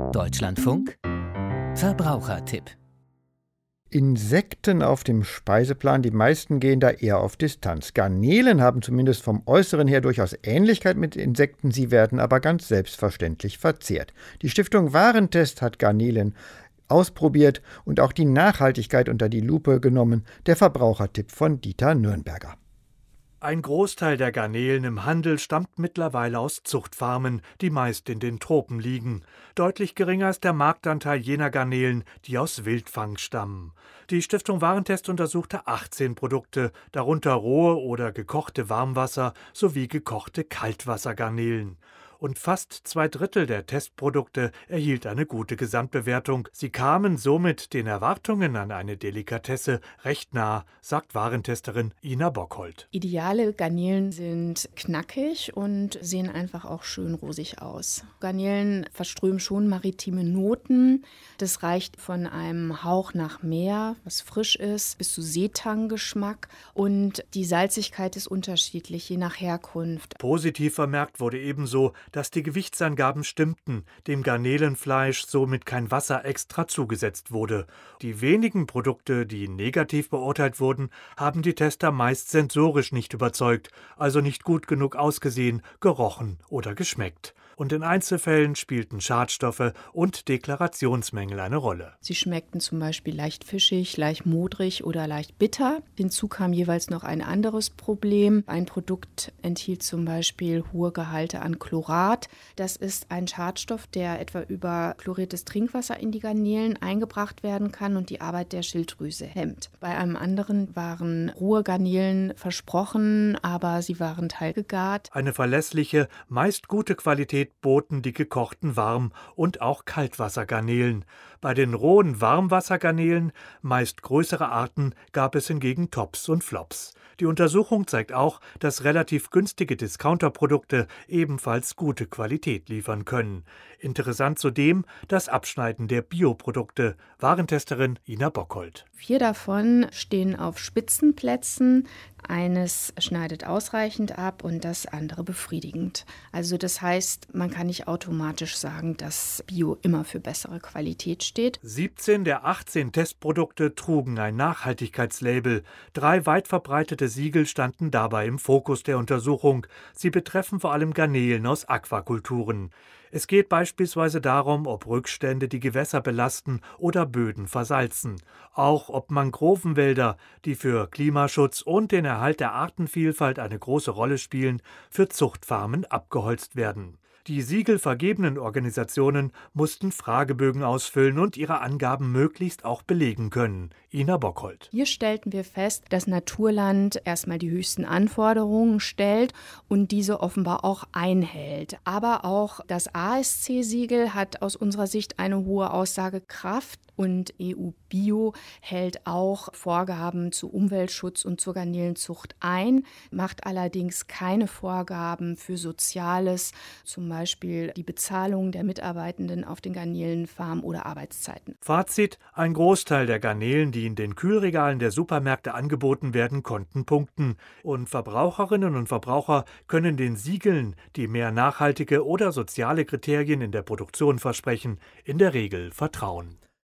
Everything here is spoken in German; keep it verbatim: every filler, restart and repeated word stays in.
Deutschlandfunk Verbrauchertipp. Insekten auf dem Speiseplan, die meisten gehen da eher auf Distanz. Garnelen haben zumindest vom Äußeren her durchaus Ähnlichkeit mit Insekten, sie werden aber ganz selbstverständlich verzehrt. Die Stiftung Warentest hat Garnelen ausprobiert und auch die Nachhaltigkeit unter die Lupe genommen. Der Verbrauchertipp von Dieter Nürnberger. Ein Großteil der Garnelen im Handel stammt mittlerweile aus Zuchtfarmen, die meist in den Tropen liegen. Deutlich geringer ist der Marktanteil jener Garnelen, die aus Wildfang stammen. Die Stiftung Warentest untersuchte achtzehn Produkte, darunter rohe oder gekochte Warmwasser sowie gekochte Kaltwassergarnelen. Und fast zwei Drittel der Testprodukte erhielt eine gute Gesamtbewertung. Sie kamen somit den Erwartungen an eine Delikatesse recht nah, sagt Warentesterin Ina Bockhold. Ideale Garnelen sind knackig und sehen einfach auch schön rosig aus. Garnelen verströmen schon maritime Noten. Das reicht von einem Hauch nach Meer, was frisch ist, bis zu Seetanggeschmack. Und die Salzigkeit ist unterschiedlich, je nach Herkunft. Positiv vermerkt wurde ebenso, dass die Gewichtsangaben stimmten, dem Garnelenfleisch somit kein Wasser extra zugesetzt wurde. Die wenigen Produkte, die negativ beurteilt wurden, haben die Tester meist sensorisch nicht überzeugt, also nicht gut genug ausgesehen, gerochen oder geschmeckt. Und in Einzelfällen spielten Schadstoffe und Deklarationsmängel eine Rolle. Sie schmeckten zum Beispiel leicht fischig, leicht modrig oder leicht bitter. Hinzu kam jeweils noch ein anderes Problem. Ein Produkt enthielt zum Beispiel hohe Gehalte an Chlorat. Das ist ein Schadstoff, der etwa über chloriertes Trinkwasser in die Garnelen eingebracht werden kann und die Arbeit der Schilddrüse hemmt. Bei einem anderen waren rohe Garnelen versprochen, aber sie waren teilgegart. Eine verlässliche, meist gute Qualität boten die gekochten Warm- und auch Kaltwassergarnelen. Bei den rohen Warmwassergarnelen, meist größere Arten, gab es hingegen Tops und Flops. Die Untersuchung zeigt auch, dass relativ günstige Discounterprodukte ebenfalls gute Qualität liefern können. Interessant zudem das Abschneiden der Bioprodukte, Warentesterin Ina Bockhold. Vier davon stehen auf Spitzenplätzen. Eines schneidet ausreichend ab und das andere befriedigend. Also das heißt, man kann nicht automatisch sagen, dass Bio immer für bessere Qualität steht. siebzehn der achtzehn Testprodukte trugen ein Nachhaltigkeitslabel. Drei weit verbreitete Siegel standen dabei im Fokus der Untersuchung. Sie betreffen vor allem Garnelen aus Aquakulturen. Es geht beispielsweise darum, ob Rückstände die Gewässer belasten oder Böden versalzen. Auch ob Mangrovenwälder, die für Klimaschutz und den Erhalt der Artenvielfalt eine große Rolle spielen, für Zuchtfarmen abgeholzt werden. Die siegelvergebenen Organisationen mussten Fragebögen ausfüllen und ihre Angaben möglichst auch belegen können. Ina Bockhold. Hier stellten wir fest, dass Naturland erstmal die höchsten Anforderungen stellt und diese offenbar auch einhält. Aber auch das A S C-Siegel hat aus unserer Sicht eine hohe Aussagekraft. Und E U-Bio hält auch Vorgaben zu Umweltschutz und zur Garnelenzucht ein, macht allerdings keine Vorgaben für Soziales, zum Beispiel die Bezahlung der Mitarbeitenden auf den Garnelenfarmen oder Arbeitszeiten. Fazit: Ein Großteil der Garnelen, die in den Kühlregalen der Supermärkte angeboten werden, konnten punkten. Und Verbraucherinnen und Verbraucher können den Siegeln, die mehr nachhaltige oder soziale Kriterien in der Produktion versprechen, in der Regel vertrauen.